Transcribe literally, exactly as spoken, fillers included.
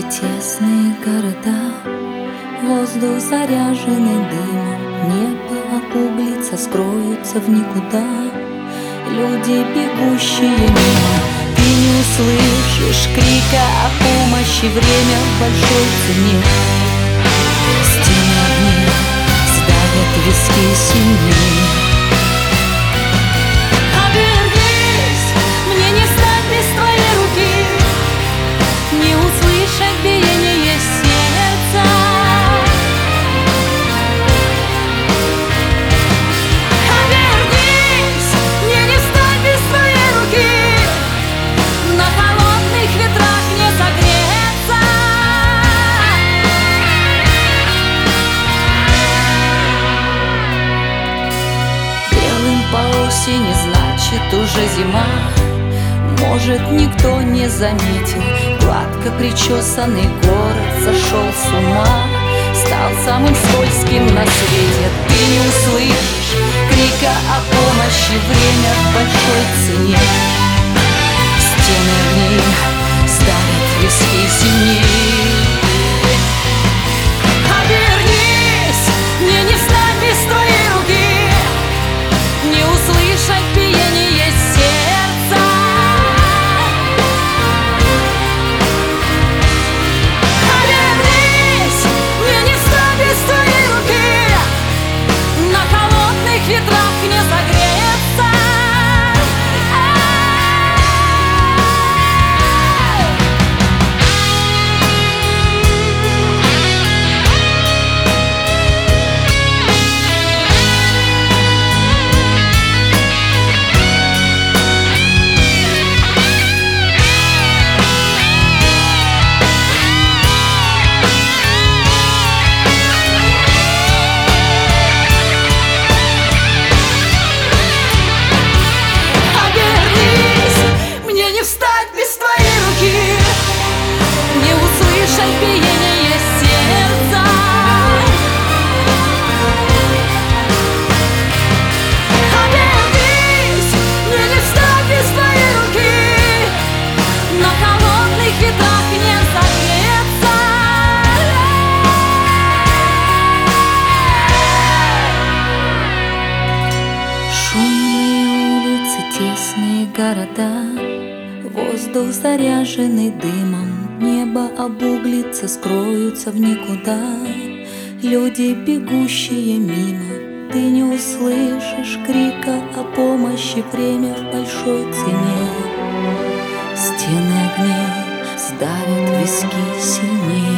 тесные города, воздух заряженный дымом, небо обуглится, скроются в никуда. Люди, бегущие мимо, ты не услышишь крика о помощи, время в большой цене. Стены огней сдавят виски сильнее. Обернись, мне не стать без твоей руки, не услышать биение сердца. Обернись, мне не стать без твоей руки, на холодных ветрах не согреться. Белым по осени значит уже зима. Может, никто не заметил, гладко причесанный город сошел с ума, стал самым скользким на свете. Ты не услышишь крика о помощи, время в большой цене. Стены огней ставят виски сильнее. Обернись, мне не встать без твоей руки, не услышать биение сердца. Обернись, мне не встать без твоей руки, на холодных ветрах не согреться. Тесные города, воздух заряженный дымом, небо обуглится, скроются в никуда. Люди, бегущие мимо, ты не услышишь крика о помощи, время в большой цене. Стены огней сдавят виски сильнее.